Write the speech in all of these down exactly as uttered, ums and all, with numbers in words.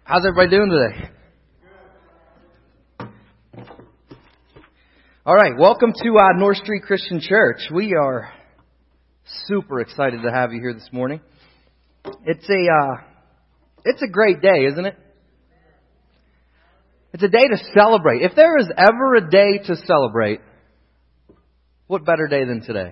How's everybody doing today? All right, welcome to uh, North Street Christian Church. We are super excited to have you here this morning. It's a uh, it's a great day, isn't it? It's a day to celebrate. If there is ever a day to celebrate, what better day than today?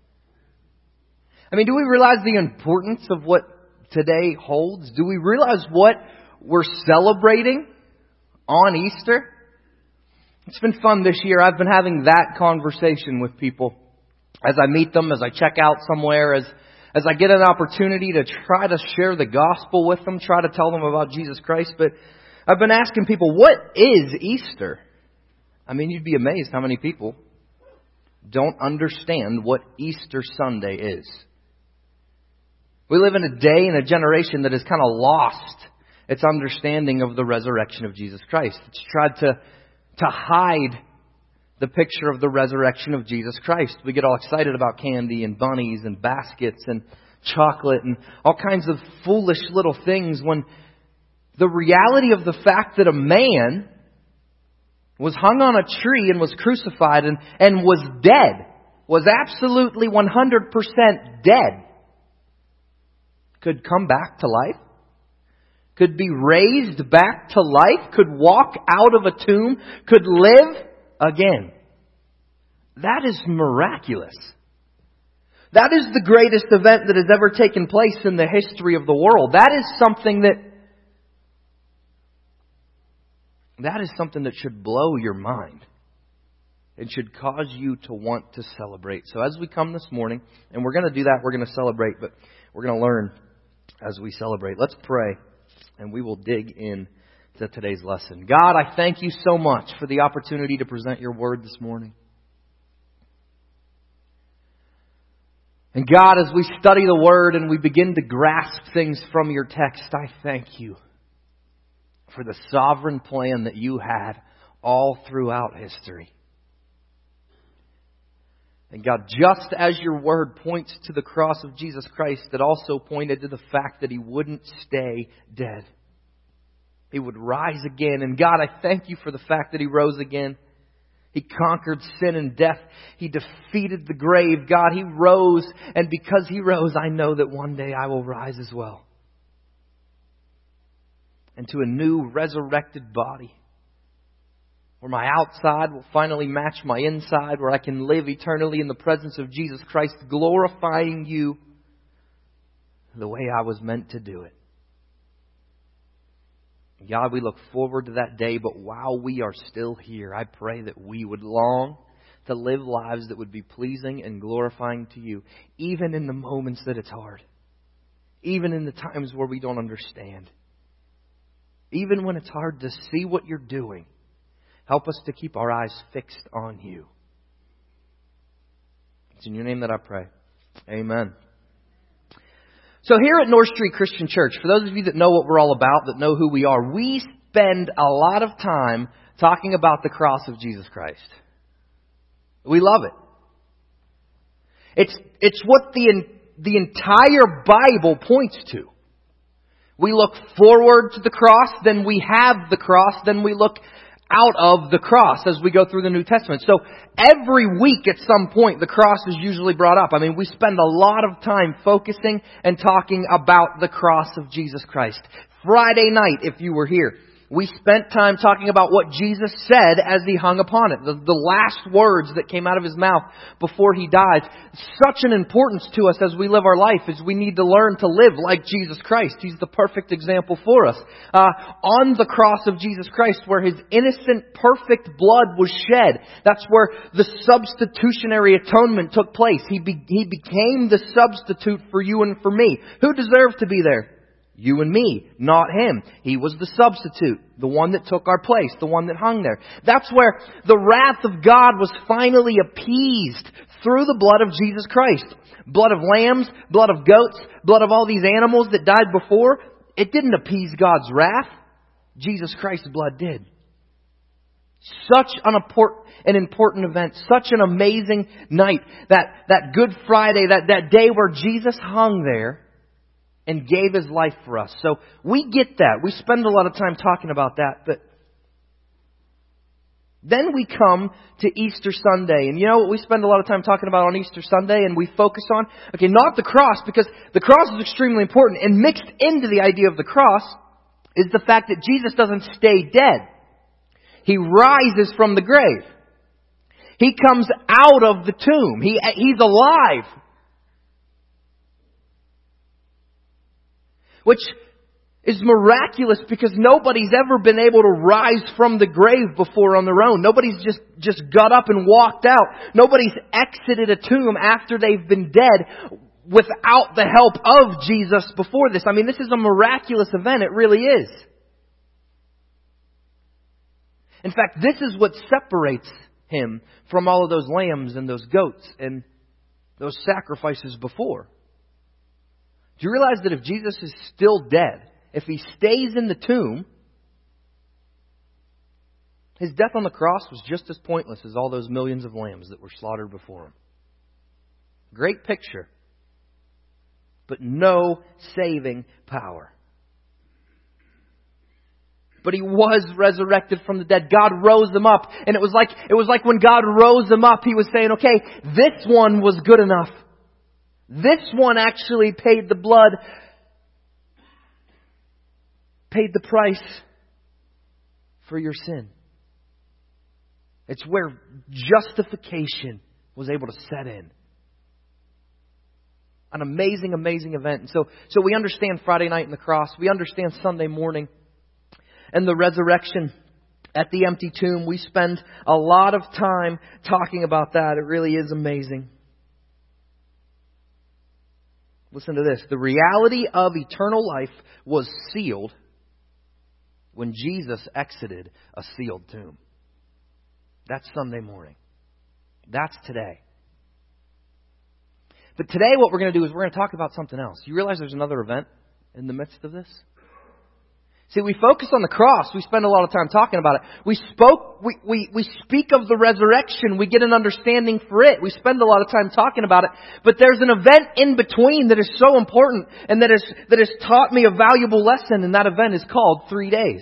I mean, do we realize the importance of what today holds? Do we realize what we're celebrating on Easter? It's been fun this year. I've been having that conversation with people as I meet them, as I check out somewhere, as as I get an opportunity to try to share the gospel with them, try to tell them about Jesus Christ. But I've been asking people, what is Easter? I mean, you'd be amazed how many people don't understand what Easter Sunday is. We live in a day and a generation that has kind of lost its understanding of the resurrection of Jesus Christ. It's tried to, to hide the picture of the resurrection of Jesus Christ. We get all excited about candy and bunnies and baskets and chocolate and all kinds of foolish little things when the reality of the fact that a man was hung on a tree and was crucified and, and was dead, was absolutely one hundred percent dead, could come back to life, could be raised back to life, could walk out of a tomb, could live again. That is miraculous. That is the greatest event that has ever taken place in the history of the world. That is something that That is something that should blow your mind. It should cause you to want to celebrate. So as we come this morning, and we're going to do that, we're going to celebrate, but we're going to learn as we celebrate. Let's pray, and we will dig in to today's lesson. God, I thank you so much for the opportunity to present your word this morning. And God, as we study the word and we begin to grasp things from your text, I thank you for the sovereign plan that you had all throughout history. And God, just as your word points to the cross of Jesus Christ, it also pointed to the fact that He wouldn't stay dead. He would rise again. And God, I thank you for the fact that He rose again. He conquered sin and death. He defeated the grave. God, He rose. And because He rose, I know that one day I will rise as well. And to a new resurrected body, where my outside will finally match my inside, where I can live eternally in the presence of Jesus Christ, glorifying you the way I was meant to do it. God, we look forward to that day, but while we are still here, I pray that we would long to live lives that would be pleasing and glorifying to you, even in the moments that it's hard, even in the times where we don't understand. Even when it's hard to see what you're doing, help us to keep our eyes fixed on you. It's in your name that I pray. Amen. So here at North Street Christian Church, for those of you that know what we're all about, that know who we are, we spend a lot of time talking about the cross of Jesus Christ. We love it. It's, it's what the, the entire Bible points to. We look forward to the cross, then we have the cross, then we look out of the cross as we go through the New Testament. So every week at some point the cross is usually brought up. I mean, we spend a lot of time focusing and talking about the cross of Jesus Christ. Friday night, if you were here, we spent time talking about what Jesus said as He hung upon it. The, the last words that came out of His mouth before He died. Such an importance to us as we live our life is we need to learn to live like Jesus Christ. He's the perfect example for us. Uh, on the cross of Jesus Christ, where His innocent, perfect blood was shed, that's where the substitutionary atonement took place. He, be, he became the substitute for you and for me. Who deserved to be there? You and me, not Him. He was the substitute, the one that took our place, the one that hung there. That's where the wrath of God was finally appeased through the blood of Jesus Christ. Blood of lambs, blood of goats, blood of all these animals that died before. It didn't appease God's wrath. Jesus Christ's blood did. Such an important, an important event, such an amazing night. That, that Good Friday, that, that day where Jesus hung there, and gave His life for us. So we get that. We spend a lot of time talking about that. But then we come to Easter Sunday. And you know what we spend a lot of time talking about on Easter Sunday and we focus on? Okay, not the cross, because the cross is extremely important. And mixed into the idea of the cross is the fact that Jesus doesn't stay dead. He rises from the grave. He comes out of the tomb. He, he's alive. Which is miraculous because nobody's ever been able to rise from the grave before on their own. Nobody's just, just got up and walked out. Nobody's exited a tomb after they've been dead without the help of Jesus before this. I mean, this is a miraculous event. It really is. In fact, this is what separates Him from all of those lambs and those goats and those sacrifices before. Do you realize that if Jesus is still dead, if He stays in the tomb, His death on the cross was just as pointless as all those millions of lambs that were slaughtered before Him? Great picture, but no saving power. But He was resurrected from the dead. God rose Him up. And it was like, it was like when God rose Him up, He was saying, okay, this one was good enough. This one actually paid the blood, paid the price for your sin. It's where justification was able to set in. An amazing, amazing event. And so, so we understand Friday night and the cross. We understand Sunday morning and the resurrection at the empty tomb. We spend a lot of time talking about that. It really is amazing. Listen to this. The reality of eternal life was sealed when Jesus exited a sealed tomb. That's Sunday morning. That's today. But today what we're going to do is we're going to talk about something else. You realize there's another event in the midst of this? See, we focus on the cross. We spend a lot of time talking about it. We spoke, we, we, we speak of the resurrection. We get an understanding for it. We spend a lot of time talking about it. But there's an event in between that is so important and that is, that has taught me a valuable lesson. And that event is called three days.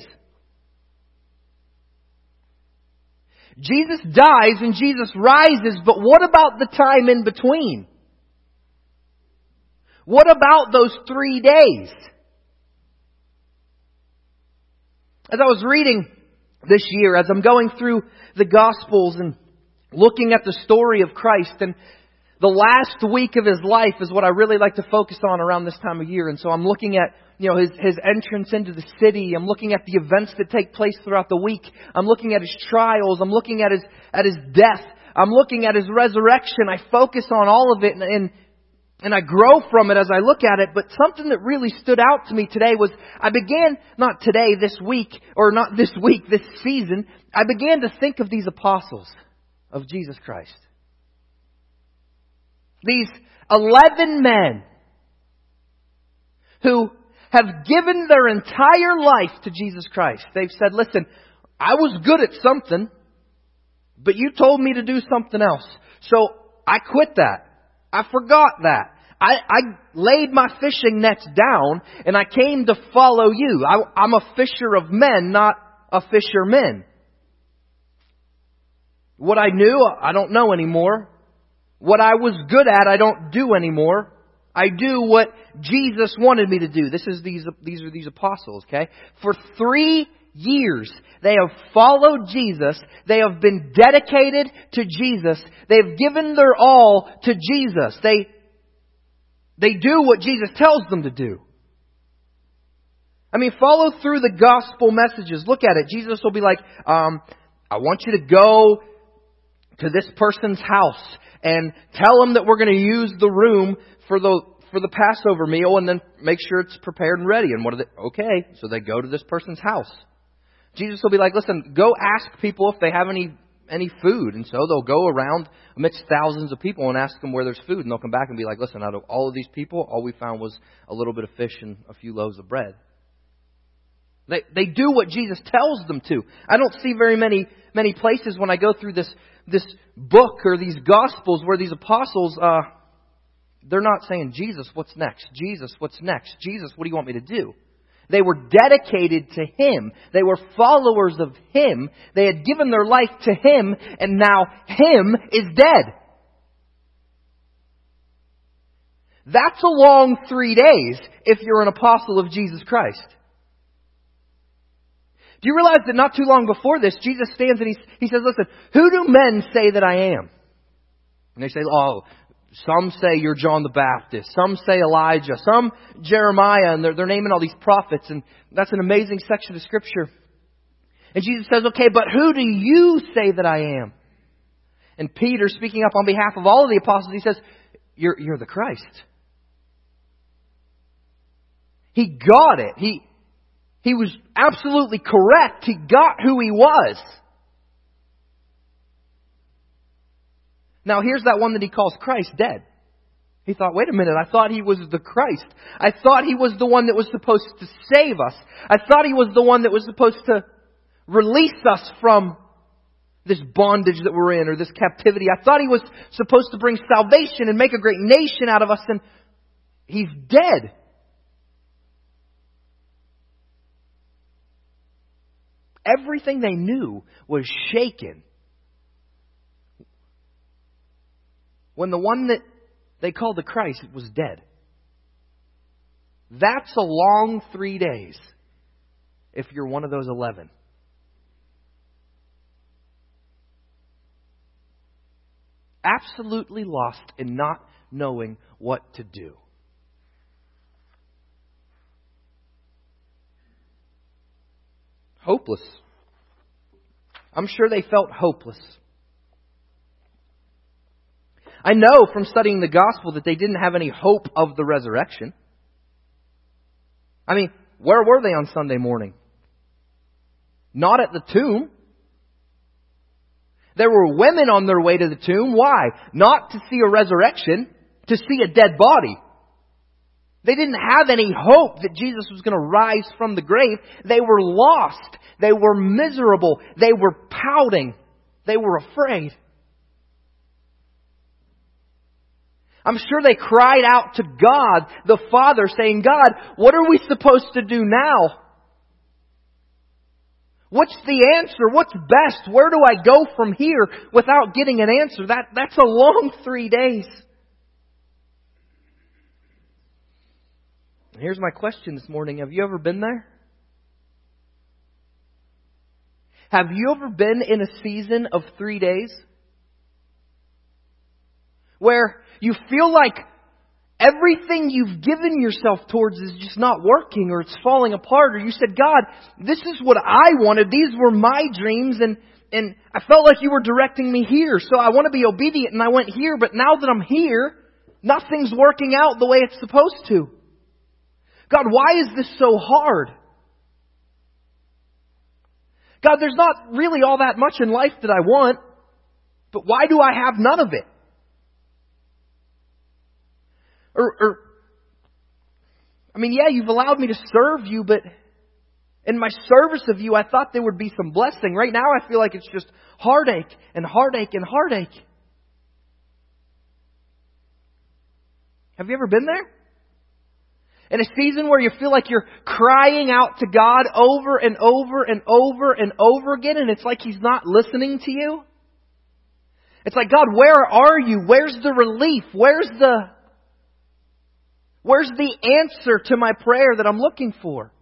Jesus dies and Jesus rises, but what about the time in between? What about those three days? As I was reading this year, as I'm going through the Gospels and looking at the story of Christ, and the last week of His life is what I really like to focus on around this time of year. And so I'm looking at, you know, His, His entrance into the city. I'm looking at the events that take place throughout the week. I'm looking at His trials. I'm looking at His, at His death. I'm looking at His resurrection. I focus on all of it and, and And I grow from it as I look at it. But something that really stood out to me today was I began, not today, this week, or not this week, this season, I began to think of these apostles of Jesus Christ. These eleven men who have given their entire life to Jesus Christ. They've said, listen, I was good at something, but you told me to do something else. So I quit that. I forgot that. I, I laid my fishing nets down and I came to follow you. I, I'm a fisher of men, not a fisherman. What I knew, I don't know anymore. What I was good at, I don't do anymore. I do what Jesus wanted me to do. This is these, these are these apostles, okay? For three years, they have followed Jesus. They have been dedicated to Jesus. They've given their all to Jesus. They, they do what Jesus tells them to do. I mean, follow through the gospel messages. Look at it. Jesus will be like, um, I want you to go to this person's house and tell them that we're going to use the room for the for the Passover meal, and then make sure it's prepared and ready. And what are they? Okay, so they go to this person's house. Jesus will be like, listen, go ask people if they have any any food. And so they'll go around amidst thousands of people and ask them where there's food. And they'll come back and be like, listen, out of all of these people, all we found was a little bit of fish and a few loaves of bread. They they do what Jesus tells them to. I don't see very many many places when I go through this this book or these Gospels where these apostles uh, They're not saying, Jesus, what's next? Jesus, what's next? Jesus, what do you want me to do? They were dedicated to Him. They were followers of Him. They had given their life to Him, and now Him is dead. That's a long three days if you're an apostle of Jesus Christ. Do you realize that not too long before this, Jesus stands and he, he says, listen, who do men say that I am? And they say, oh, some say you're John the Baptist. Some say Elijah. Some Jeremiah. And they're, they're naming all these prophets. And that's an amazing section of Scripture. And Jesus says, okay, but who do you say that I am? And Peter, speaking up on behalf of all of the apostles, he says, you're, you're the Christ. He got it. He, he was absolutely correct. He got who He was. Now here's that one that he calls Christ dead. He thought, wait a minute, I thought He was the Christ. I thought He was the one that was supposed to save us. I thought He was the one that was supposed to release us from this bondage that we're in or this captivity. I thought He was supposed to bring salvation and make a great nation out of us, and He's dead. Everything they knew was shaken when the one that they called the Christ was dead. That's a long three days if you're one of those eleven. Absolutely lost in not knowing what to do. Hopeless. I'm sure they felt hopeless. I know from studying the gospel that they didn't have any hope of the resurrection. I mean, where were they on Sunday morning? Not at the tomb. There were women on their way to the tomb. Why? Not to see a resurrection, to see a dead body. They didn't have any hope that Jesus was going to rise from the grave. They were lost. They were miserable. They were pouting. They were afraid. I'm sure they cried out to God, the Father, saying, God, what are we supposed to do now? What's the answer? What's best? Where do I go from here without getting an answer? That, that's a long three days. Here's my question this morning. Have you ever been there? Have you ever been in a season of three days where you feel like everything you've given yourself towards is just not working, or it's falling apart, or you said, God, this is what I wanted. These were my dreams, and, and I felt like you were directing me here, so I want to be obedient, and I went here, but now that I'm here, nothing's working out the way it's supposed to. God, why is this so hard? God, there's not really all that much in life that I want, but why do I have none of it? Or, or, I mean, yeah, you've allowed me to serve you, but in my service of you, I thought there would be some blessing. Right now, I feel like it's just heartache and heartache and heartache. Have you ever been there? In a season where you feel like you're crying out to God over and over and over and over again, and it's like He's not listening to you? It's like, God, where are you? Where's the relief? Where's the... Where's the answer to my prayer that I'm looking for?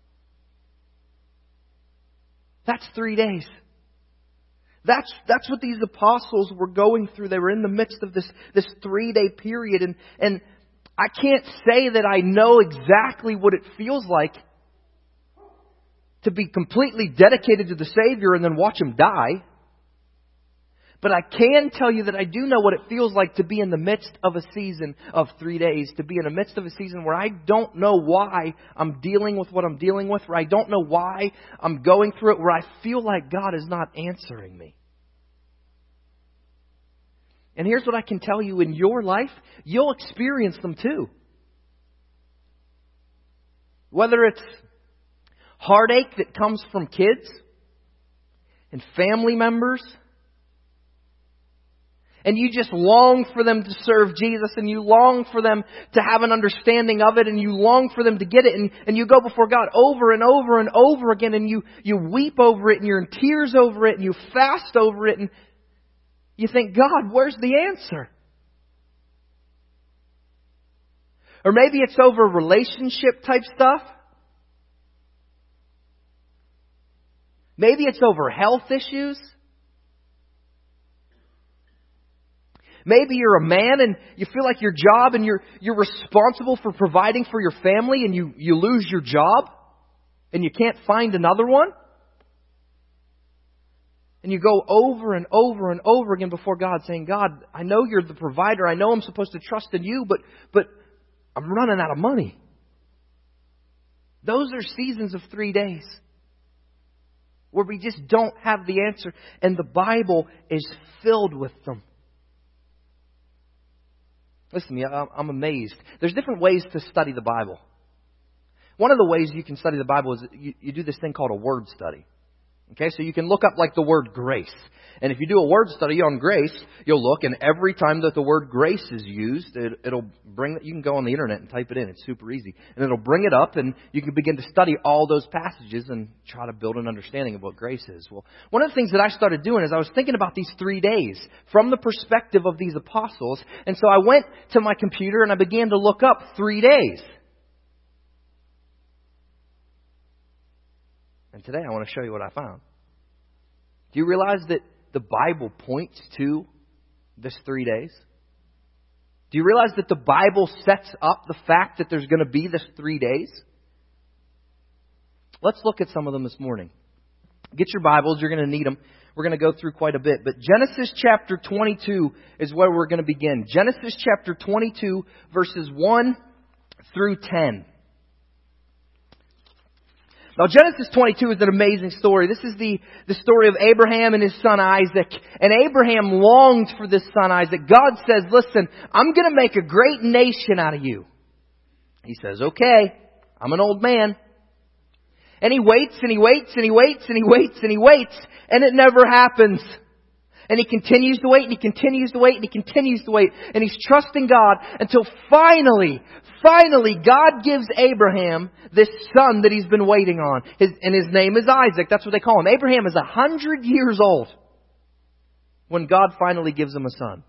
That's three days. That's that's what these apostles were going through. They were in the midst of this, this three-day period. And, and I can't say that I know exactly what it feels like to be completely dedicated to the Savior and then watch Him die. But I can tell you that I do know what it feels like to be in the midst of a season of three days. To be in the midst of a season where I don't know why I'm dealing with what I'm dealing with. Where I don't know why I'm going through it. Where I feel like God is not answering me. And here's what I can tell you. In your life, you'll experience them too. Whether it's heartache that comes from kids and family members. And you just long for them to serve Jesus, and you long for them to have an understanding of it, and you long for them to get it, and, and you go before God over and over and over again, and you, you weep over it, and you're in tears over it, and you fast over it, and you think, God, where's the answer? Or maybe it's over relationship type stuff. Maybe it's over health issues. Maybe you're a man and you feel like your job and you're you're responsible for providing for your family, and you, you lose your job and you can't find another one. And you go over and over and over again before God saying, God, I know you're the provider. I know I'm supposed to trust in you, but but I'm running out of money. Those are seasons of three days where we just don't have the answer. And the Bible is filled with them. Listen, I'm amazed. There's different ways to study the Bible. One of the ways you can study the Bible is you, you do this thing called a word study. Okay, so you can look up like the word grace. And if you do a word study on grace, you'll look, and every time that the word grace is used, it, it'll bring it. You can go on the internet and type it in. It's super easy. And it'll bring it up, and you can begin to study all those passages and try to build an understanding of what grace is. Well, one of the things that I started doing is I was thinking about these three days from the perspective of these apostles. And so I went to my computer and I began to look up three days. And today I want to show you what I found. Do you realize that the Bible points to this three days? Do you realize that the Bible sets up the fact that there's going to be this three days? Let's look at some of them this morning. Get your Bibles. You're going to need them. We're going to go through quite a bit. But Genesis chapter twenty-two is where we're going to begin. Genesis chapter twenty-two, verses one through ten. Now, Genesis twenty-two is an amazing story. This is the, the story of Abraham and his son Isaac. And Abraham longed for this son Isaac. God says, listen, I'm going to make a great nation out of you. He says, okay, I'm an old man. And he waits and he waits and he waits and he waits and he waits. And it never happens. And he continues to wait and he continues to wait and he continues to wait. And he's trusting God until finally, finally God gives Abraham this son that he's been waiting on. His, and his name is Isaac. That's what they call him. Abraham is a hundred years old when God finally gives him a son.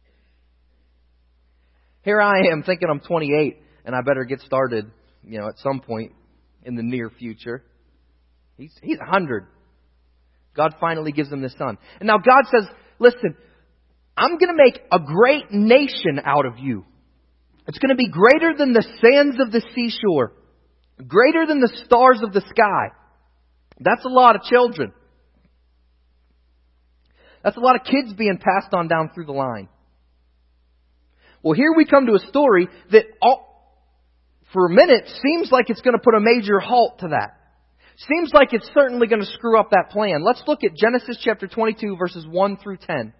Here I am thinking I'm twenty-eight and I better get started, you know, at some point in the near future. He's, he's a hundred. God finally gives him this son. And now God says, listen, I'm going to make a great nation out of you. It's going to be greater than the sands of the seashore. Greater than the stars of the sky. That's a lot of children. That's a lot of kids being passed on down through the line. Well, here we come to a story that all, for a minute seems like it's going to put a major halt to that. Seems like it's certainly going to screw up that plan. Let's look at Genesis chapter twenty-two, verses one through ten.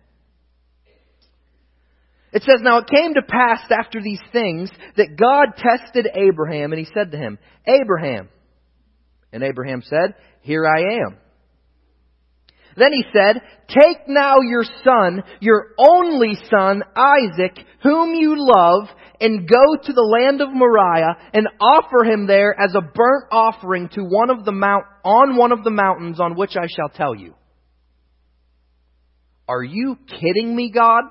It says, now it came to pass after these things that God tested Abraham, and he said to him, Abraham. And Abraham said, here I am. Then he said, take now your son, your only son, Isaac, whom you love, and go to the land of Moriah and offer him there as a burnt offering to one of the mount, on one of the mountains on which I shall tell you. Are you kidding me, God?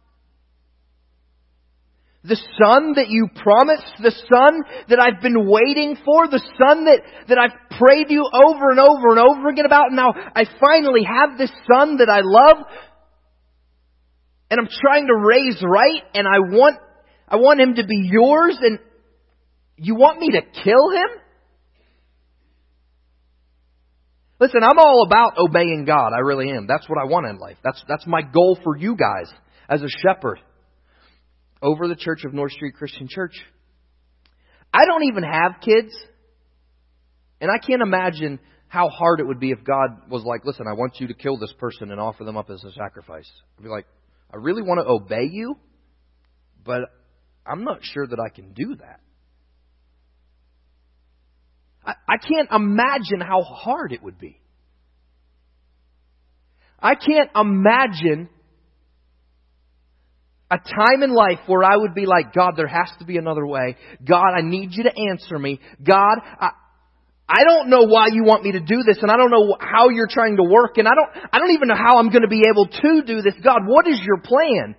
The son that you promised, the son that I've been waiting for, the son that, that I've prayed you over and over and over again about. And now I finally have this son that I love. And I'm trying to raise right. And I want, I want him to be yours. And you want me to kill him? Listen, I'm all about obeying God. I really am. That's what I want in life. That's, that's my goal for you guys as a shepherd over the church of North Street Christian Church. I don't even have kids. And I can't imagine how hard it would be if God was like, listen, I want you to kill this person and offer them up as a sacrifice. I'd be like, I really want to obey you, but I'm not sure that I can do that. I, I can't imagine how hard it would be. I can't imagine A time in life where I would be like, God, there has to be another way. God, I need you to answer me. God, I, I don't know why you want me to do this, and I don't know how you're trying to work, and I don't, I don't even know how I'm going to be able to do this. God, what is your plan?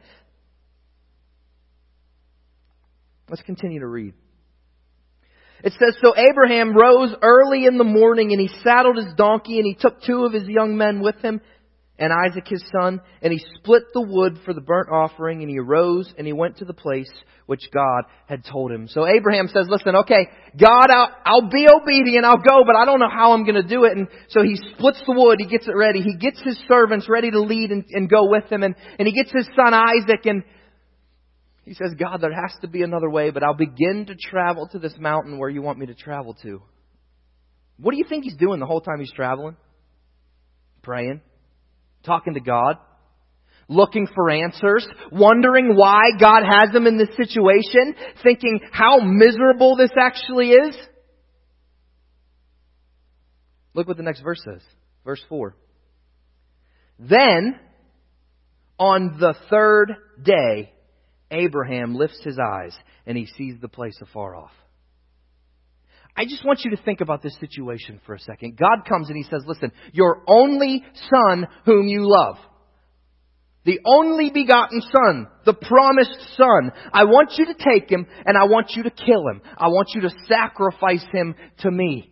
Let's continue to read. It says, so Abraham rose early in the morning, and he saddled his donkey, and he took two of his young men with him, and Isaac his son, and he split the wood for the burnt offering, and he arose, and he went to the place which God had told him. So Abraham says, listen, okay, God, I'll, I'll be obedient, I'll go, but I don't know how I'm going to do it. And so he splits the wood, he gets it ready, he gets his servants ready to lead and, and go with him, and, and he gets his son Isaac, and he says, God, there has to be another way, but I'll begin to travel to this mountain where you want me to travel to. What do you think he's doing the whole time he's traveling? Praying. Talking to God. Looking for answers. Wondering why God has him in this situation. Thinking how miserable this actually is. Look what the next verse says. Verse four. Then, on the third day, Abraham lifts his eyes and he sees the place afar off. I just want you to think about this situation for a second. God comes and He says, listen, your only son whom you love, the only begotten son, the promised son, I want you to take him and I want you to kill him. I want you to sacrifice him to me.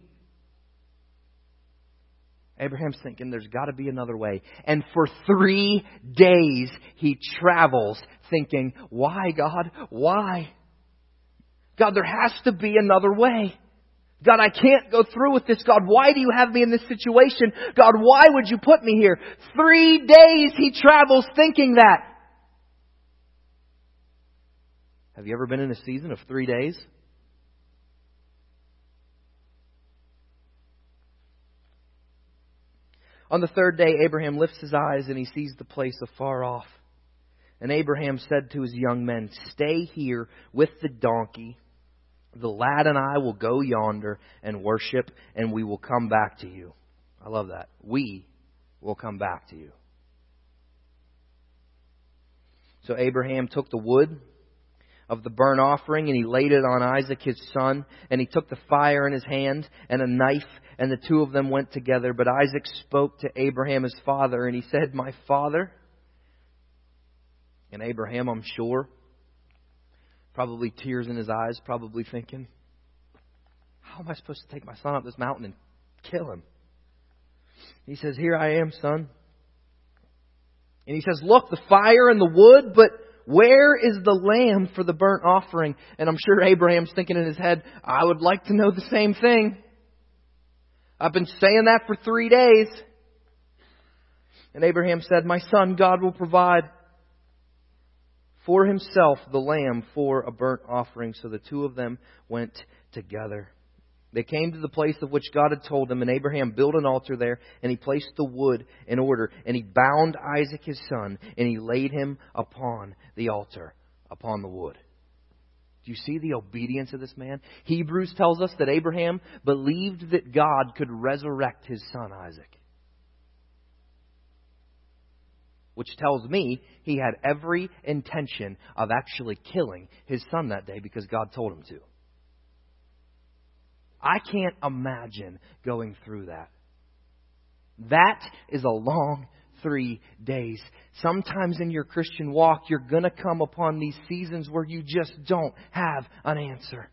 Abraham's thinking there's got to be another way. And for three days he travels thinking, why, God? Why? God, there has to be another way. God, I can't go through with this. God, why do you have me in this situation? God, why would you put me here? Three days he travels thinking that. Have you ever been in a season of three days? On the third day, Abraham lifts his eyes and he sees the place afar off. And Abraham said to his young men, stay here with the donkey. The lad and I will go yonder and worship, and we will come back to you. I love that. We will come back to you. So Abraham took the wood of the burnt offering, and he laid it on Isaac his son, and he took the fire in his hand and a knife, and the two of them went together. But Isaac spoke to Abraham his father, and he said, my father. And Abraham, I'm sure, probably tears in his eyes, probably thinking, how am I supposed to take my son up this mountain and kill him? He says, here I am, son. And he says, look, the fire and the wood, but where is the lamb for the burnt offering? And I'm sure Abraham's thinking in his head, I would like to know the same thing. I've been saying that for three days. And Abraham said, my son, God will provide for himself the lamb for a burnt offering. So the two of them went together. They came to the place of which God had told them, and Abraham built an altar there, and he placed the wood in order, and he bound Isaac his son, and he laid him upon the altar, upon the wood. Do you see the obedience of this man? Hebrews tells us that Abraham believed that God could resurrect his son Isaac. Which tells me he had every intention of actually killing his son that day because God told him to. I can't imagine going through that. That is a long three days. Sometimes in your Christian walk, you're going to come upon these seasons where you just don't have an answer.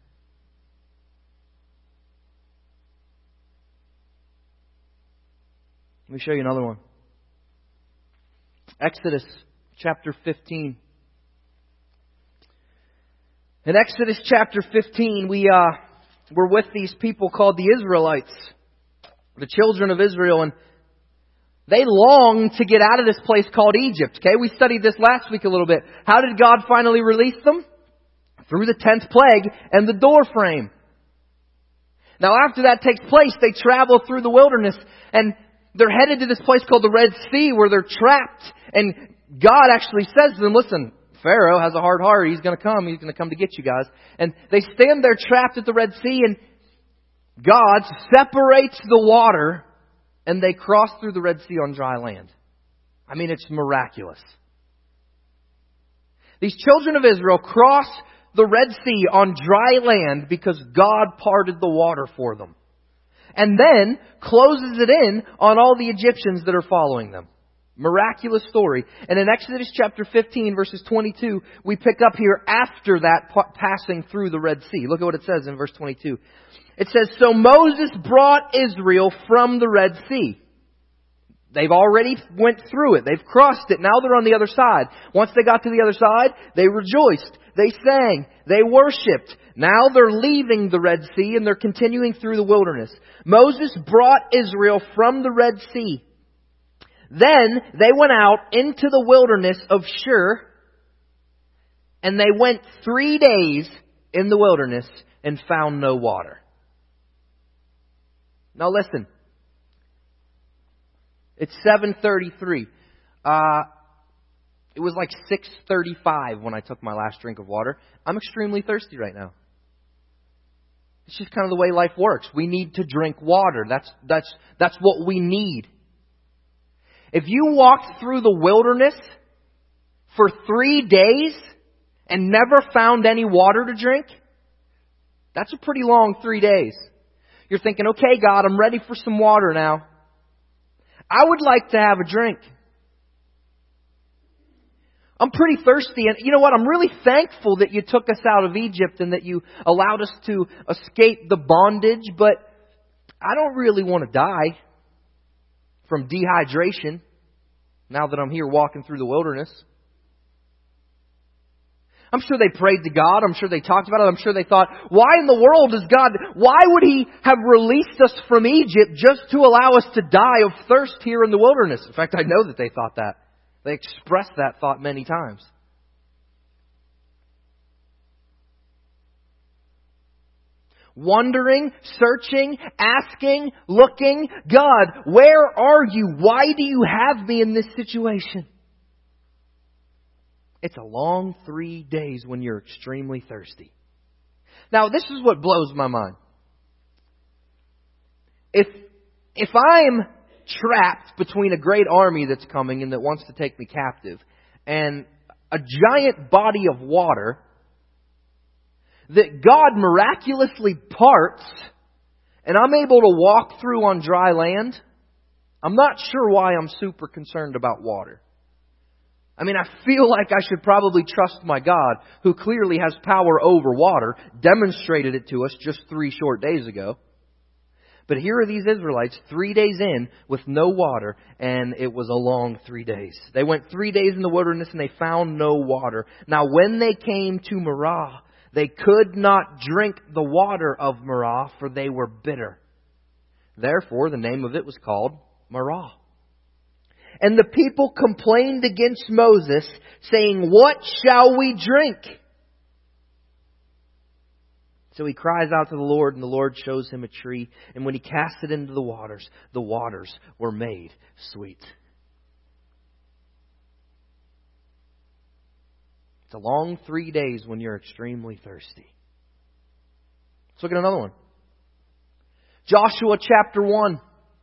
Let me show you another one. Exodus chapter fifteen. In Exodus chapter fifteen, we uh, we're with these people called the Israelites, the children of Israel, and they long to get out of this place called Egypt. Okay, we studied this last week a little bit. How did God finally release them? Through the tenth plague and the door frame. Now, after that takes place, they travel through the wilderness, and they're headed to this place called the Red Sea where they're trapped. And God actually says to them, listen, Pharaoh has a hard heart. He's going to come. He's going to come to get you guys. And they stand there trapped at the Red Sea, and God separates the water, and they cross through the Red Sea on dry land. I mean, it's miraculous. These children of Israel cross the Red Sea on dry land because God parted the water for them. And then closes it in on all the Egyptians that are following them. Miraculous story. And in Exodus chapter fifteen, verses twenty-two, we pick up here after that passing through the Red Sea. Look at what it says in verse twenty-two. It says, "So Moses brought Israel from the Red Sea." They've already went through it. They've crossed it. Now they're on the other side. Once they got to the other side, they rejoiced. They sang. They worshipped. Now they're leaving the Red Sea and they're continuing through the wilderness. Moses brought Israel from the Red Sea. Then they went out into the wilderness of Shur, and they went three days in the wilderness and found no water. Now listen. It's seven thirty-three. Uh, it was like six thirty-five when I took my last drink of water. I'm extremely thirsty right now. It's just kind of the way life works. We need to drink water. That's, that's, that's what we need. If you walked through the wilderness for three days and never found any water to drink, that's a pretty long three days. You're thinking, okay, God, I'm ready for some water now. I would like to have a drink. I'm pretty thirsty, and you know what? I'm really thankful that you took us out of Egypt and that you allowed us to escape the bondage, but I don't really want to die from dehydration now that I'm here walking through the wilderness. I'm sure they prayed to God. I'm sure they talked about it. I'm sure they thought, why in the world is God, why would He have released us from Egypt just to allow us to die of thirst here in the wilderness? In fact, I know that they thought that. They expressed that thought many times. Wondering, searching, asking, looking, God, where are you? Why do you have me in this situation? It's a long three days when you're extremely thirsty. Now, this is what blows my mind. If, if I'm trapped between a great army that's coming and that wants to take me captive and a giant body of water that God miraculously parts and I'm able to walk through on dry land, I'm not sure why I'm super concerned about water. I mean, I feel like I should probably trust my God, who clearly has power over water, demonstrated it to us just three short days ago. But here are these Israelites three days in with no water, and it was a long three days. They went three days in the wilderness and they found no water. Now, when they came to Marah, they could not drink the water of Marah, for they were bitter. Therefore, the name of it was called Marah. And the people complained against Moses, saying, "What shall we drink?" So he cries out to the Lord, and the Lord shows him a tree. And when he cast it into the waters, the waters were made sweet. It's a long three days when you're extremely thirsty. Let's look at another one. Joshua chapter one.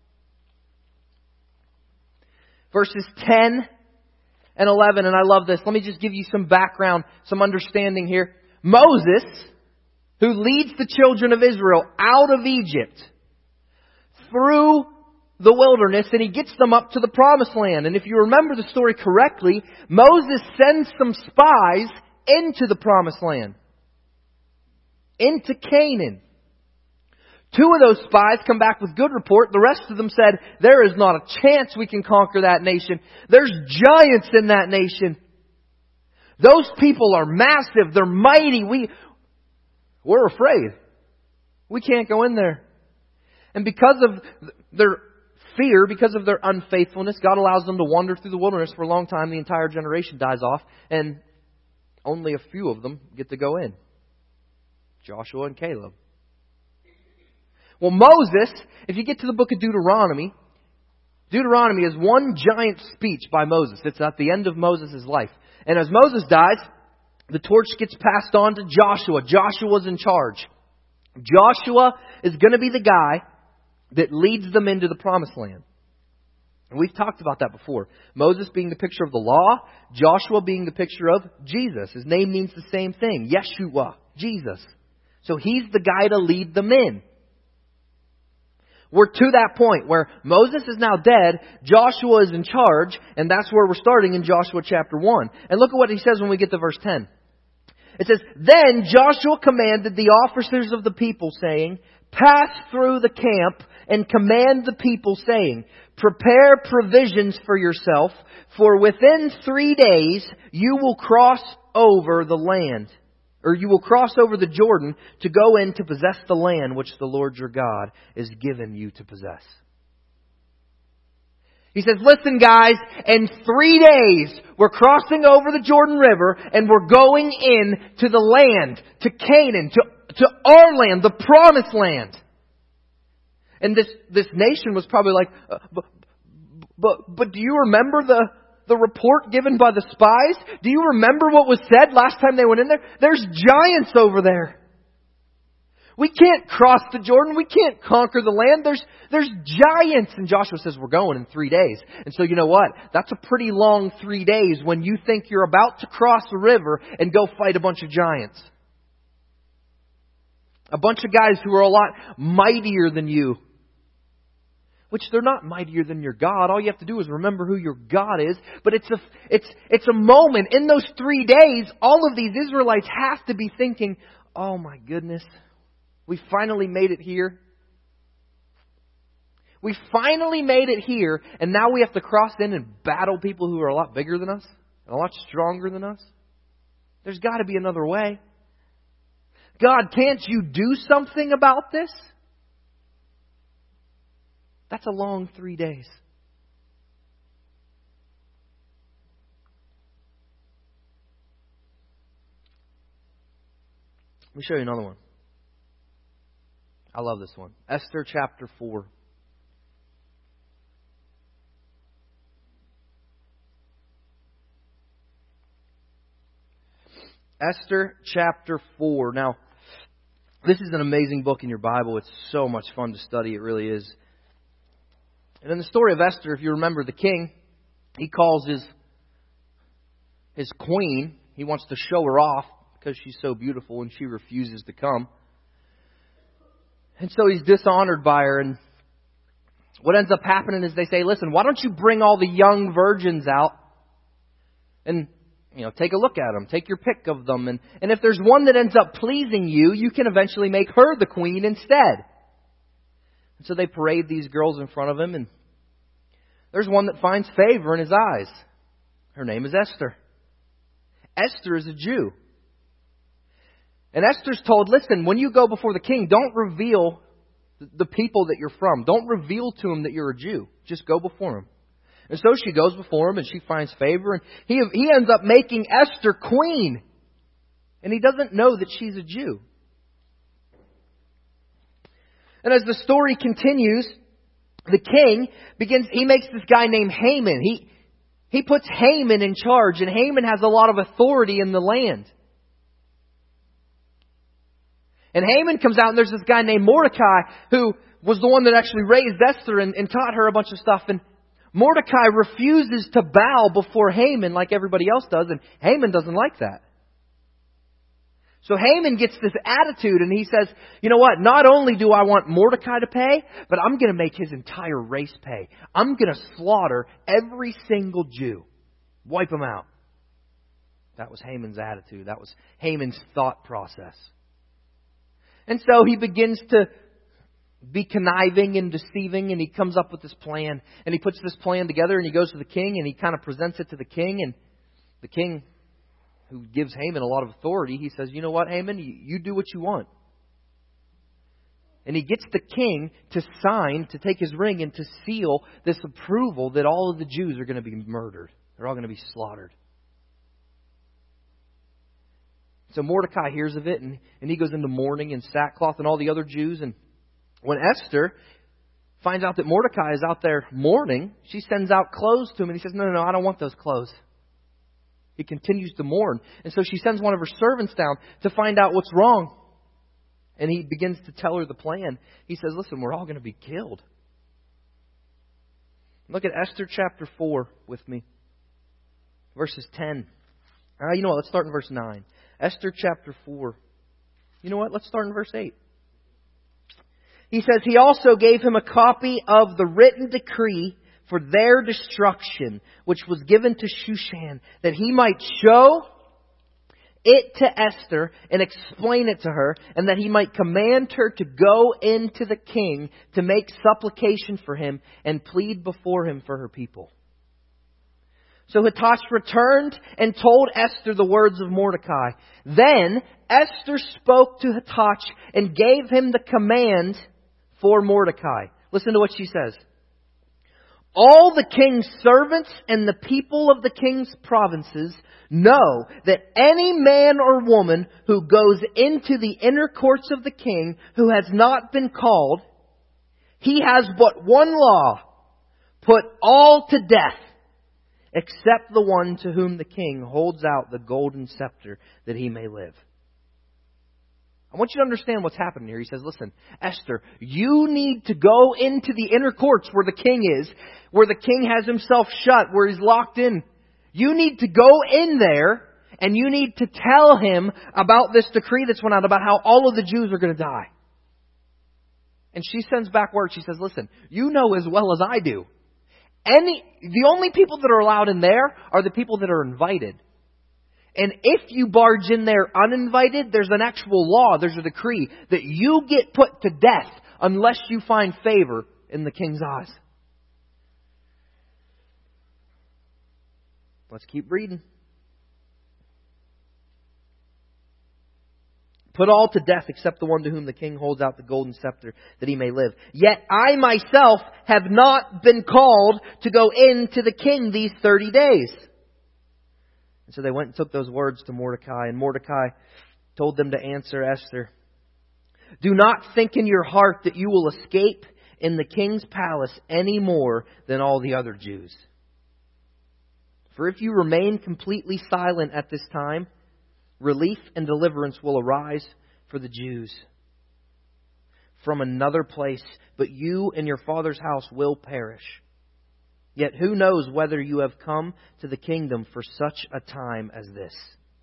Verses ten and eleven, and I love this. Let me just give you some background, some understanding here. Moses, who leads the children of Israel out of Egypt through the wilderness, and he gets them up to the promised land. And if you remember the story correctly, Moses sends some spies into the promised land, into Canaan. Two of those spies come back with good report. The rest of them said, there is not a chance we can conquer that nation. There's giants in that nation. Those people are massive. They're mighty. We, we're afraid. We can't go in there. And because of their fear, because of their unfaithfulness, God allows them to wander through the wilderness for a long time. The entire generation dies off. And only a few of them get to go in. Joshua and Caleb. Well, Moses, if you get to the book of Deuteronomy, Deuteronomy is one giant speech by Moses. It's at the end of Moses' life. And as Moses dies, the torch gets passed on to Joshua. Joshua's in charge. Joshua is going to be the guy that leads them into the promised land. And we've talked about that before. Moses being the picture of the law, Joshua being the picture of Jesus. His name means the same thing. Yeshua, Jesus. So he's the guy to lead them in. We're to that point where Moses is now dead, Joshua is in charge, and that's where we're starting in Joshua chapter one. And look at what he says when we get to verse ten. It says, "Then Joshua commanded the officers of the people, saying, 'Pass through the camp and command the people, saying, Prepare provisions for yourself, for within three days you will cross over the land, or you will cross over the Jordan to go in to possess the land which the Lord your God is given you to possess.'" He says, listen guys, in three days we're crossing over the Jordan River and we're going in to the land, to Canaan, to, to our land, the promised land. And this, this nation was probably like, uh, but, but, but do you remember the, the report given by the spies? Do you remember what was said last time they went in there? There's giants over there. We can't cross the Jordan. We can't conquer the land. There's, there's giants. And Joshua says, we're going in three days. And so you know what? That's a pretty long three days when you think you're about to cross the river and go fight a bunch of giants. A bunch of guys who are a lot mightier than you. Which they're not mightier than your God. All you have to do is remember who your God is. But it's a, it's, it's a moment. In those three days, all of these Israelites have to be thinking, oh my goodness, we finally made it here. We finally made it here, and now we have to cross in and battle people who are a lot bigger than us, and a lot stronger than us. There's got to be another way. God, can't you do something about this? That's a long three days. Let me show you another one. I love this one. Esther chapter four. Esther chapter four. Now, this is an amazing book in your Bible. It's so much fun to study. It really is. And in the story of Esther, if you remember, the king, he calls his, his queen. He wants to show her off because she's so beautiful, and she refuses to come. And so he's dishonored by her. And what ends up happening is they say, listen, why don't you bring all the young virgins out and, you know, take a look at them. Take your pick of them. And, and if there's one that ends up pleasing you, you can eventually make her the queen instead. And so they parade these girls in front of him, and there's one that finds favor in his eyes. Her name is Esther. Esther is a Jew. And Esther's told, listen, when you go before the king, don't reveal the people that you're from. Don't reveal to him that you're a Jew. Just go before him. And so she goes before him and she finds favor. And he, he ends up making Esther queen. And he doesn't know that she's a Jew. And as the story continues, the king begins, he makes this guy named Haman. He, he puts Haman in charge. And Haman has a lot of authority in the land. And Haman comes out and there's this guy named Mordecai who was the one that actually raised Esther and, and taught her a bunch of stuff. And Mordecai refuses to bow before Haman like everybody else does. And Haman doesn't like that. So Haman gets this attitude and he says, you know what? Not only do I want Mordecai to pay, but I'm going to make his entire race pay. I'm going to slaughter every single Jew. Wipe them out. That was Haman's attitude. That was Haman's thought process. And so he begins to be conniving and deceiving, and he comes up with this plan. And he puts this plan together, and he goes to the king, and he kind of presents it to the king. And the king, who gives Haman a lot of authority, he says, you know what, Haman, you, you do what you want. And he gets the king to sign, to take his ring, and to seal this approval that all of the Jews are going to be murdered. They're all going to be slaughtered. So Mordecai hears of it, and, and he goes into mourning and sackcloth and all the other Jews. And when Esther finds out that Mordecai is out there mourning, she sends out clothes to him. And he says, no, no, no, I don't want those clothes. He continues to mourn. And so she sends one of her servants down to find out what's wrong. And he begins to tell her the plan. He says, listen, we're all going to be killed. Look at Esther chapter four with me. Verses ten. Uh, you know what? Let's start in verse nine. Esther chapter four. You know what? Let's start in verse eight. He says, he also gave him a copy of the written decree for their destruction, which was given to Shushan, that he might show it to Esther and explain it to her, and that he might command her to go into the king to make supplication for him and plead before him for her people. So Hathach returned and told Esther the words of Mordecai. Then Esther spoke to Hathach and gave him the command for Mordecai. Listen to what she says. All the king's servants and the people of the king's provinces know that any man or woman who goes into the inner courts of the king who has not been called, he has but one law: put all to death, except the one to whom the king holds out the golden scepter that he may live. I want you to understand what's happening here. He says, listen, Esther, you need to go into the inner courts where the king is, where the king has himself shut, where he's locked in. You need to go in there and you need to tell him about this decree that's went out about how all of the Jews are going to die. And she sends back word. She says, listen, you know as well as I do. Any, the only people that are allowed in there are the people that are invited. And if you barge in there uninvited, there's an actual law, there's a decree that you get put to death unless you find favor in the king's eyes. Let's keep reading. Put all to death except the one to whom the king holds out the golden scepter that he may live. Yet I myself have not been called to go in to the king these thirty days. And so they went and took those words to Mordecai. And Mordecai told them to answer Esther. Do not think in your heart that you will escape in the king's palace any more than all the other Jews. For if you remain completely silent at this time, relief and deliverance will arise for the Jews from another place, but you and your father's house will perish. Yet who knows whether you have come to the kingdom for such a time as this?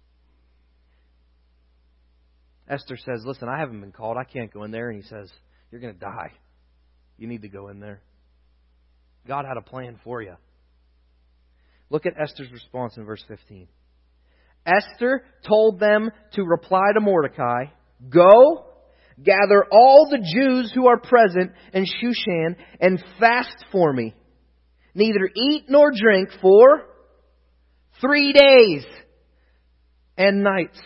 Esther says, listen, I haven't been called. I can't go in there. And he says, you're going to die. You need to go in there. God had a plan for you. Look at Esther's response in verse fifteen. Esther told them to reply to Mordecai, go, gather all the Jews who are present in Shushan and fast for me. Neither eat nor drink for three days and nights.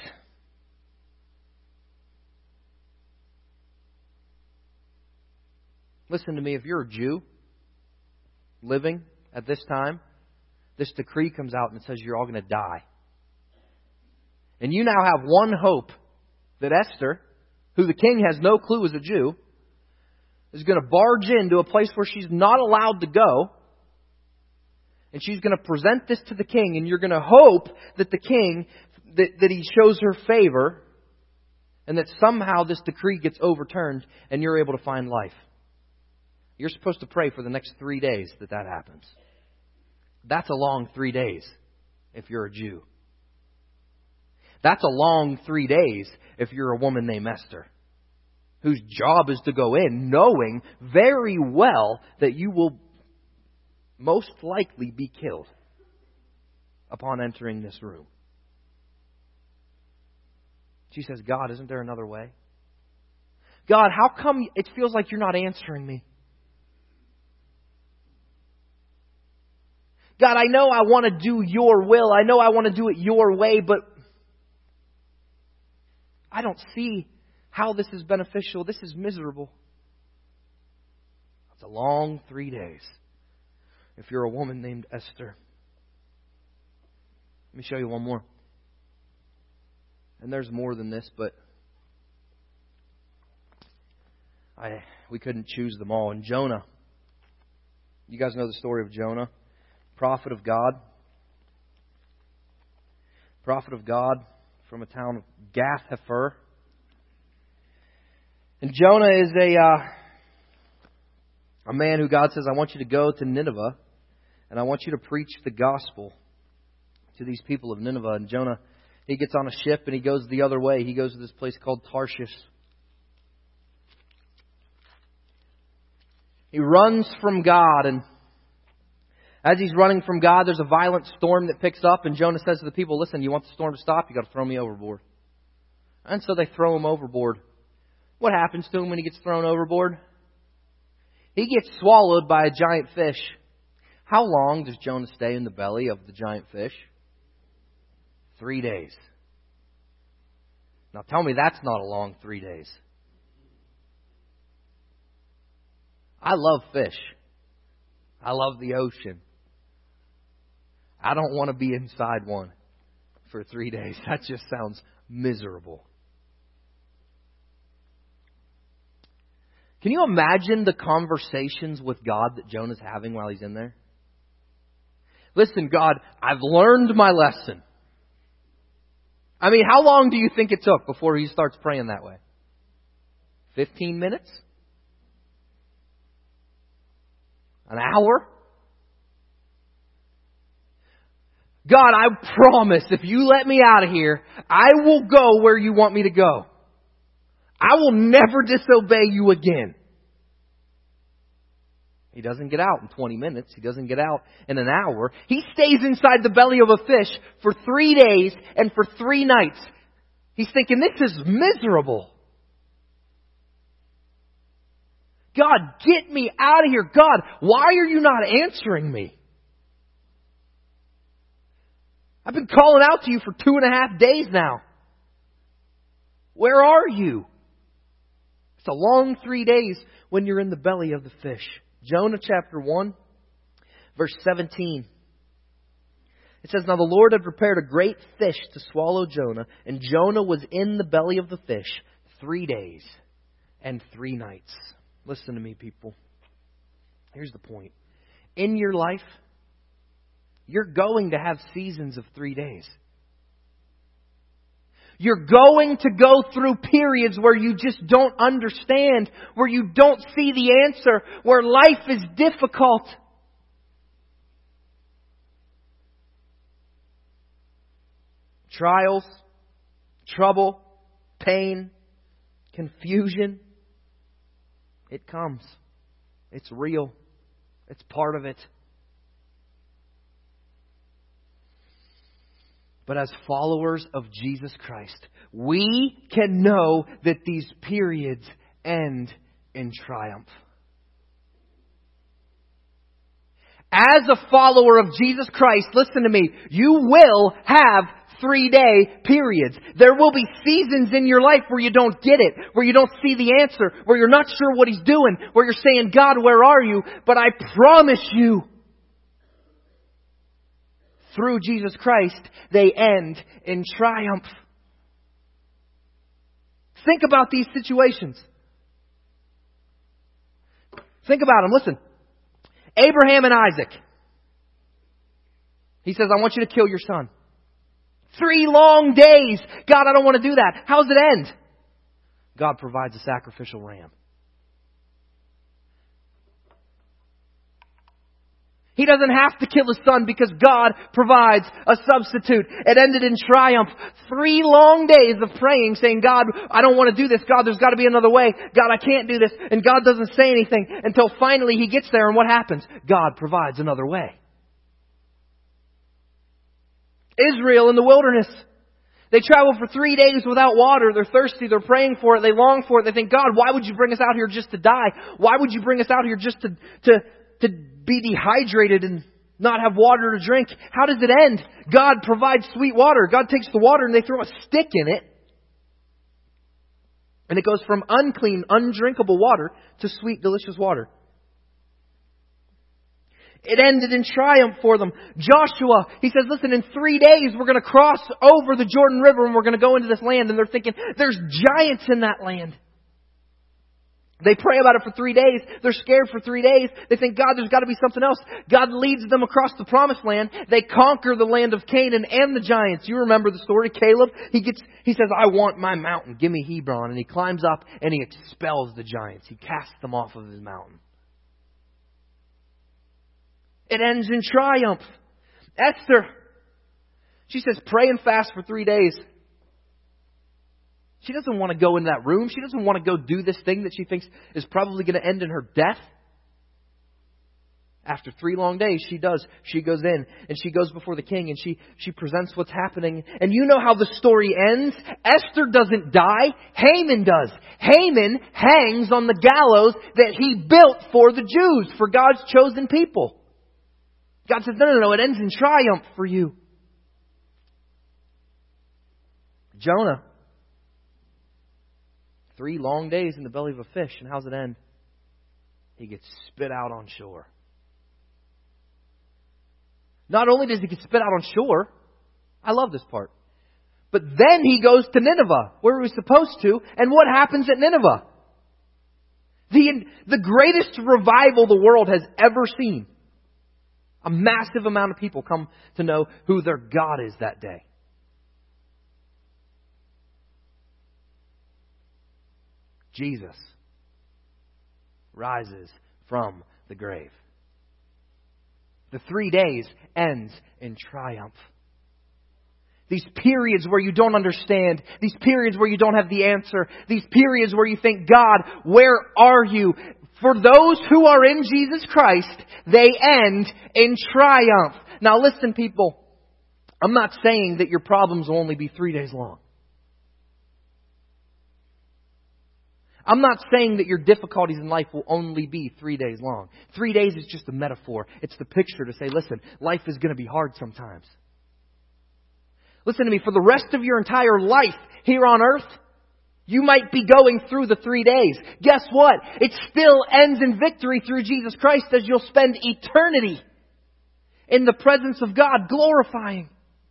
Listen to me, if you're a Jew living at this time, this decree comes out and it says you're all going to die. And you now have one hope that Esther, who the king has no clue is a Jew, is going to barge into a place where she's not allowed to go. And she's going to present this to the king. And you're going to hope that the king, that, that he shows her favor. And that somehow this decree gets overturned and you're able to find life. You're supposed to pray for the next three days that that happens. That's a long three days if you're a Jew. That's a long three days if you're a woman named Esther, whose job is to go in knowing very well that you will most likely be killed upon entering this room. She says, God, isn't there another way? God, how come it feels like you're not answering me? God, I know I want to do your will. I know I want to do it your way, but I don't see how this is beneficial. This is miserable. It's a long three days if you're a woman named Esther. Let me show you one more. And there's more than this, but I we couldn't choose them all. And Jonah. You guys know the story of Jonah, prophet of God. Prophet of God from a town of Gath-Hepher. And Jonah is a uh, a man who God says, I want you to go to Nineveh And I want you to preach the gospel to these people of Nineveh. And Jonah, he gets on a ship and he goes the other way. He goes to this place called Tarshish. He runs from God, and as he's running from God, there's a violent storm that picks up, and Jonah says to the people, listen, you want the storm to stop? You got to throw me overboard. And so they throw him overboard. What happens to him when he gets thrown overboard? He gets swallowed by a giant fish. How long does Jonah stay in the belly of the giant fish? Three days. Now tell me that's not a long three days. I love fish. I love the ocean. I don't want to be inside one for three days. That just sounds miserable. Can you imagine the conversations with God that Jonah's having while he's in there? Listen, God, I've learned my lesson. I mean, how long do you think it took before he starts praying that way? Fifteen minutes? An hour? God, I promise if you let me out of here, I will go where you want me to go. I will never disobey you again. He doesn't get out in twenty minutes. He doesn't get out in an hour. He stays inside the belly of a fish for three days and for three nights. He's thinking, this is miserable. God, get me out of here. God, why are you not answering me? I've been calling out to you for two and a half days now. Where are you? It's a long three days when you're in the belly of the fish. Jonah chapter one, verse seventeen. It says, now the Lord had prepared a great fish to swallow Jonah, and Jonah was in the belly of the fish three days and three nights. Listen to me, people. Here's the point. In your life, you're going to have seasons of three days. You're going to go through periods where you just don't understand, where you don't see the answer, where life is difficult. Trials, trouble, pain, confusion. It comes. It's real. It's part of it. But as followers of Jesus Christ, we can know that these periods end in triumph. As a follower of Jesus Christ, listen to me, you will have three-day periods. There will be seasons in your life where you don't get it, where you don't see the answer, where you're not sure what He's doing, where you're saying, God, where are you? But I promise you, through Jesus Christ, they end in triumph. Think about these situations. Think about them. Listen. Abraham and Isaac. He says, I want you to kill your son. Three long days. God, I don't want to do that. How does it end? God provides a sacrificial ram. He doesn't have to kill his son because God provides a substitute. It ended in triumph. Three long days of praying, saying, God, I don't want to do this. God, there's got to be another way. God, I can't do this. And God doesn't say anything until finally he gets there. And what happens? God provides another way. Israel in the wilderness. They travel for three days without water. They're thirsty. They're praying for it. They long for it. They think, God, why would you bring us out here just to die? Why would you bring us out here just to, to, to be dehydrated and not have water to drink? How does it end? God provides sweet water. God takes the water and they throw a stick in it. And it goes from unclean, undrinkable water to sweet, delicious water. It ended in triumph for them. Joshua, he says, listen, in three days we're going to cross over the Jordan River and we're going to go into this land. And they're thinking, there's giants in that land. They pray about it for three days. They're scared for three days. They think, God, there's got to be something else. God leads them across the promised land. They conquer the land of Canaan and the giants. You remember the story, Caleb? He gets, he says, I want my mountain. Give me Hebron. And he climbs up and he expels the giants. He casts them off of his mountain. It ends in triumph. Esther, she says, pray and fast for three days. She doesn't want to go in that room. She doesn't want to go do this thing that she thinks is probably going to end in her death. After three long days, she does. She goes in and she goes before the king and she, she presents what's happening. And you know how the story ends. Esther doesn't die. Haman does. Haman hangs on the gallows that he built for the Jews, for God's chosen people. God says, no, no, no, it ends in triumph for you. Jonah. Three long days in the belly of a fish. And how's it end? He gets spit out on shore. Not only does he get spit out on shore, I love this part, but then he goes to Nineveh, where he was supposed to, and what happens at Nineveh? The, the greatest revival the world has ever seen. A massive amount of people come to know who their God is that day. Jesus rises from the grave. The three days ends in triumph. These periods where you don't understand, these periods where you don't have the answer, these periods where you think, God, where are you? For those who are in Jesus Christ, they end in triumph. Now listen, people, I'm not saying that your problems will only be three days long. I'm not saying that your difficulties in life will only be three days long. Three days is just a metaphor. It's the picture to say, listen, life is going to be hard sometimes. Listen to me, for the rest of your entire life here on earth, you might be going through the three days. Guess what? It still ends in victory through Jesus Christ, as you'll spend eternity in the presence of God, glorifying.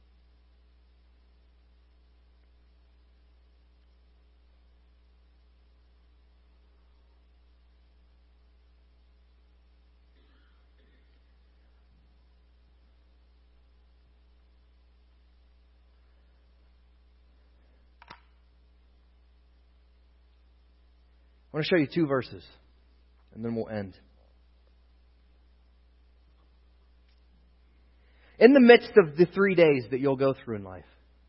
I want to show you two verses, and then we'll end. In the midst of the three days that you'll go through in life,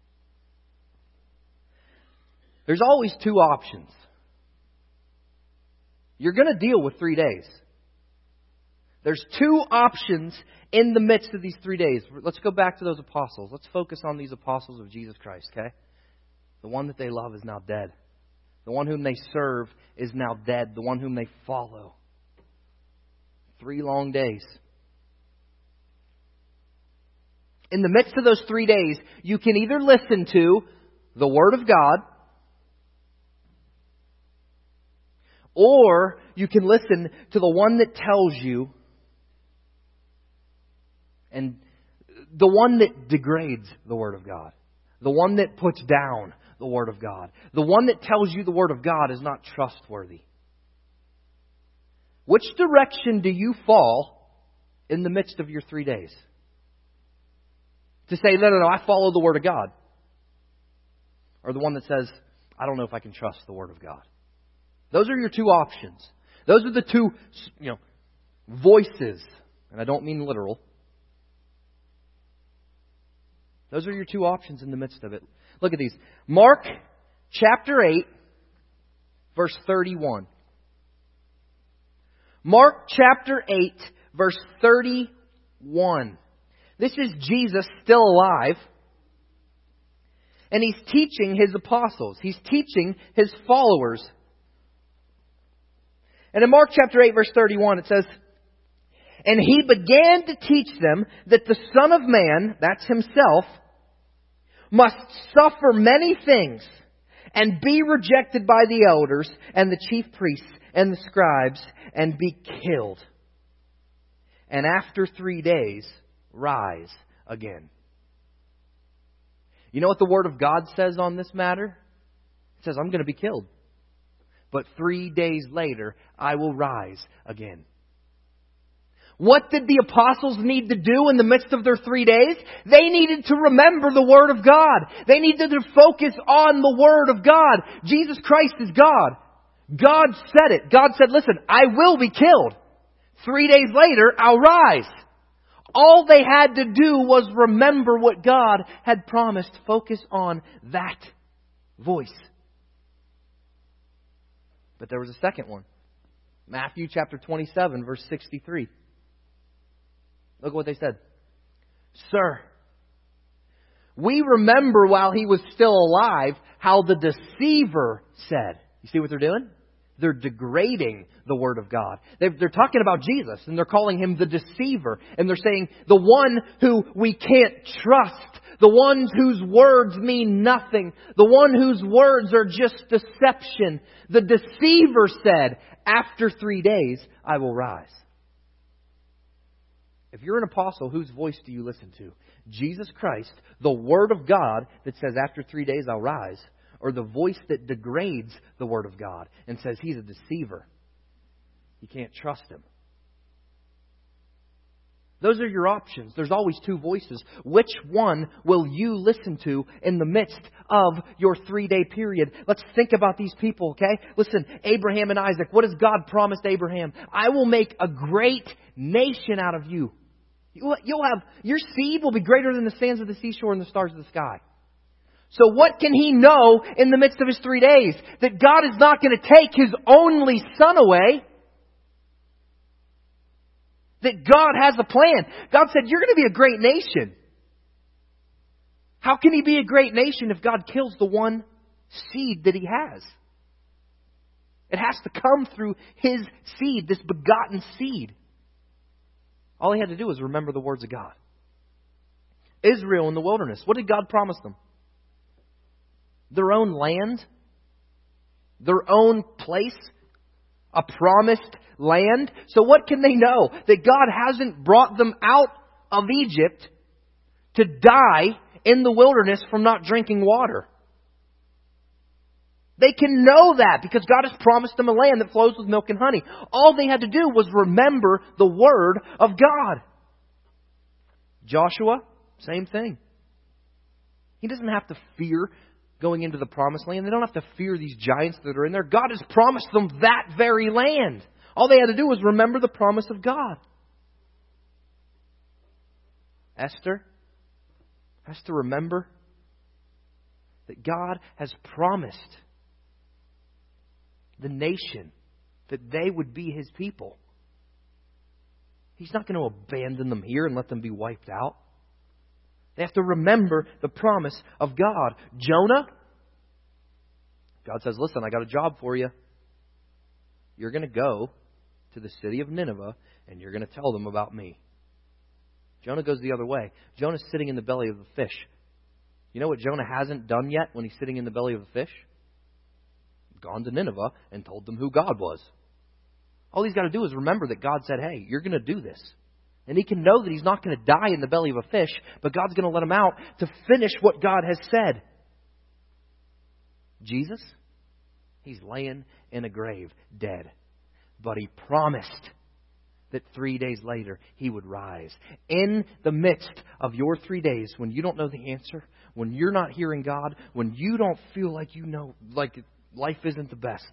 there's always two options. You're going to deal with three days. There's two options in the midst of these three days. Let's go back to those apostles. Let's focus on these apostles of Jesus Christ, okay? The one that they love is now dead. The one whom they serve is now dead. The one whom they follow. Three long days. In the midst of those three days, you can either listen to the Word of God, or you can listen to the one that tells you, and the one that degrades the Word of God. The one that puts down the Word of God. The one that tells you the Word of God is not trustworthy. Which direction do you fall in the midst of your three days? To say, no, no, no, I follow the Word of God. Or the one that says, I don't know if I can trust the Word of God. Those are your two options. Those are the two, you know, voices. And I don't mean literal. Those are your two options in the midst of it. Look at these. Mark chapter eight, verse thirty-one. Mark chapter eight, verse thirty-one. This is Jesus still alive. And He's teaching His apostles. He's teaching His followers. And in Mark chapter eight, verse thirty-one, it says, and He began to teach them that the Son of Man, that's Himself, must suffer many things and be rejected by the elders and the chief priests and the scribes and be killed. And after three days, rise again. You know what the Word of God says on this matter? It says, I'm going to be killed. But three days later, I will rise again. What did the apostles need to do in the midst of their three days? They needed to remember the Word of God. They needed to focus on the Word of God. Jesus Christ is God. God said it. God said, listen, I will be killed. Three days later, I'll rise. All they had to do was remember what God had promised. Focus on that voice. But there was a second one. Matthew chapter twenty-seven, verse sixty-three. Look at what they said. Sir, we remember while he was still alive how the deceiver said. You see what they're doing? They're degrading the Word of God. They're, they're talking about Jesus and they're calling Him the deceiver. And they're saying the one who we can't trust. The ones whose words mean nothing. The one whose words are just deception. The deceiver said, after three days I will rise. If you're an apostle, whose voice do you listen to? Jesus Christ, the Word of God that says after three days I'll rise, or the voice that degrades the Word of God and says He's a deceiver. You can't trust Him. Those are your options. There's always two voices. Which one will you listen to in the midst of your three-day period? Let's think about these people, okay? Listen, Abraham and Isaac. What has God promised Abraham? I will make a great nation out of you. You'll have, your seed will be greater than the sands of the seashore and the stars of the sky. So what can he know in the midst of his three days? That God is not going to take His only Son away. That God has a plan. God said, you're going to be a great nation. How can He be a great nation if God kills the one seed that He has? It has to come through His seed, this begotten seed. All he had to do was remember the words of God. Israel in the wilderness, what did God promise them? Their own land, their own place, a promised land. So what can they know? That God hasn't brought them out of Egypt to die in the wilderness from not drinking water. They can know that because God has promised them a land that flows with milk and honey. All they had to do was remember the Word of God. Joshua, same thing. He doesn't have to fear going into the promised land. They don't have to fear these giants that are in there. God has promised them that very land. All they had to do was remember the promise of God. Esther has to remember that God has promised the nation that they would be His people. He's not going to abandon them here and let them be wiped out. They have to remember the promise of God. Jonah, God says, listen, I got a job for you. You're going to go to the city of Nineveh and you're going to tell them about me. Jonah goes the other way. Jonah's sitting in the belly of the fish. You know what Jonah hasn't done yet when he's sitting in the belly of the fish? Gone to Nineveh and told them who God was. All he's got to do is remember that God said, hey, you're going to do this. And he can know that he's not going to die in the belly of a fish, but God's going to let him out to finish what God has said. Jesus, he's laying in a grave, dead. But He promised that three days later He would rise. In the midst of your three days, when you don't know the answer, when you're not hearing God, when you don't feel like you know, like life isn't the best,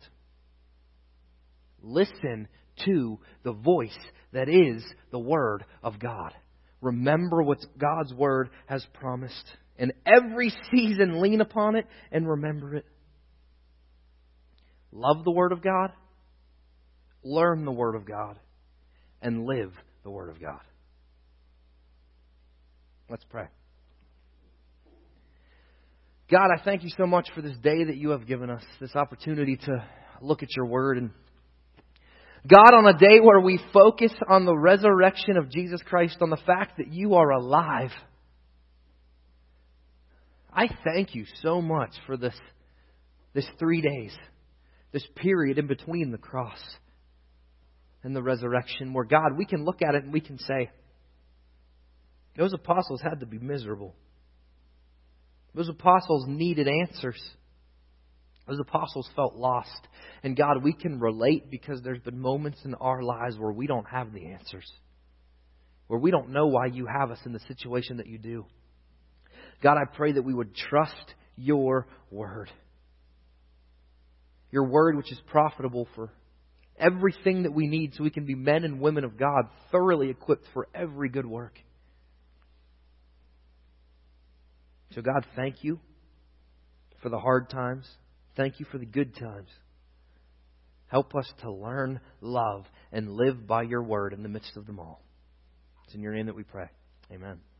listen to the voice that is the Word of God. Remember what God's Word has promised. In every season, lean upon it and remember it. Love the Word of God. Learn the Word of God. And live the Word of God. Let's pray. God, I thank You so much for this day that You have given us, this opportunity to look at Your Word. And God, on a day where we focus on the resurrection of Jesus Christ, on the fact that You are alive, I thank You so much for this, this three days, this period in between the cross and the resurrection, where, God, we can look at it and we can say, those apostles had to be miserable. Those apostles needed answers. Those apostles felt lost. And God, we can relate because there's been moments in our lives where we don't have the answers. Where we don't know why You have us in the situation that You do. God, I pray that we would trust Your Word. Your Word which is profitable for everything that we need so we can be men and women of God, thoroughly equipped for every good work. So God, thank you for the hard times. Thank you for the good times. Help us to learn, love, and live by your word in the midst of them all. It's in your name that we pray. Amen.